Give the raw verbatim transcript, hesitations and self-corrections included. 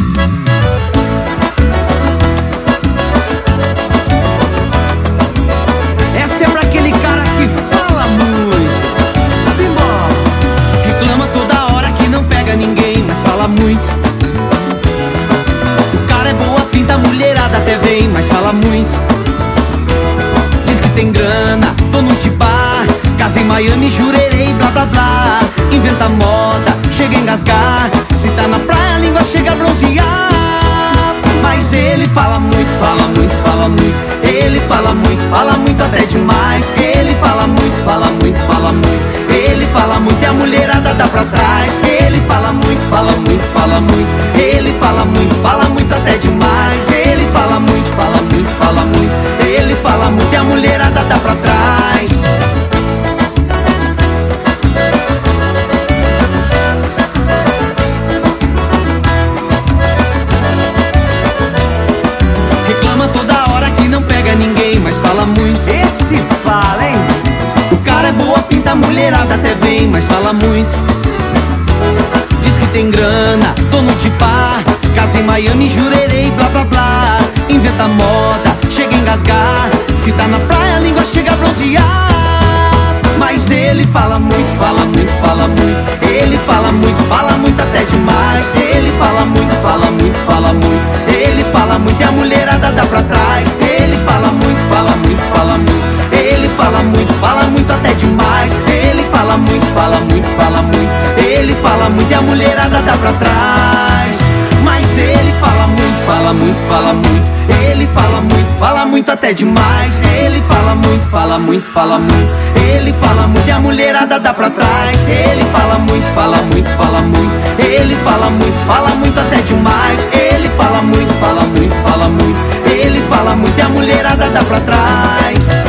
Essa é pra aquele cara que fala muito. Simbora. Reclama toda hora que não pega ninguém, mas fala muito. O cara é boa pinta, a mulherada até vem, mas fala muito. Diz que tem grana, dono de bar, casa em Miami, Jurerê, blá blá blá. Inventa moda, chega a engasgar. Se tá na praia a língua chega a bronzear. Mas ele fala muito, fala muito, fala muito. Ele fala muito, fala muito até demais. Ele fala muito, fala muito, fala muito. Ele fala muito e a mulherada dá pra trás. Ele fala muito, fala muito, fala muito. Ele fala muito, fala muito até demais. Ele fala muito, fala muito, fala muito. Ele fala muito e a mulherada dá pra trás. Reclama toda hora que não pega ninguém, mas fala muito. Esse fala, hein? O cara é boa pinta, a mulherada até vem, mas fala muito. Diz que tem grana, dono de bar, casa em Miami, Jurerê, blá blá blá. Inventa moda, chega a engasgar. Se tá na praia a língua chega a bronzear. Mas ele fala muito, fala muito, fala muito. Ele fala muito, fala muito até demais. Ele fala muito, fala muito, fala muito. Ele fala muito e a mulherada dá pra trás. Ele fala muito, fala muito, fala muito. Ele fala muito, fala muito até demais. Ele fala muito, fala muito, fala muito. Ele fala muito e a mulherada dá pra trás. Mas ele fala muito, fala muito, fala muito. Ele fala muito, fala muito até demais. Ele fala muito, fala muito, fala muito. Ele fala muito e a mulherada dá pra trás. Ele fala muito, fala muito, fala muito. Ele fala muito, fala muito até demais. Ele fala muito, fala muito, fala muito. Ele fala muito e a mulherada dá pra trás.